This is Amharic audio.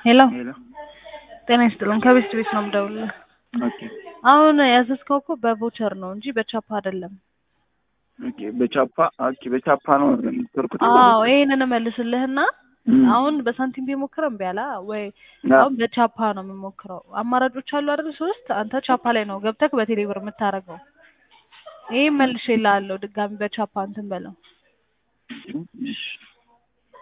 ሄሎ ሄሎ ጤና ይስጥልን። ከቤት ቤት ነው የምደውልልህ። ኦኬ አሁን ያዘዝከው እኮ በቮቸር ነው እንጂ በቻፓ አይደለም። ኦኬ በቻፓ ነው የምትወርቁት? አዎ ይሄንን እመልስልህና አሁን በሳንቲም ቢሞክረው እምቢ አለ ወይ? አሁን በቻፓ ነው የምሞክረው። አማራጮች አሉ አይደል? ሶስት አንተ ቻፓ ላይ ነው ገብተህ በቴሌብር የምታረገው። ይሄ መልሼልሃለሁ ድጋሚ በቻፓ እንትን በለው።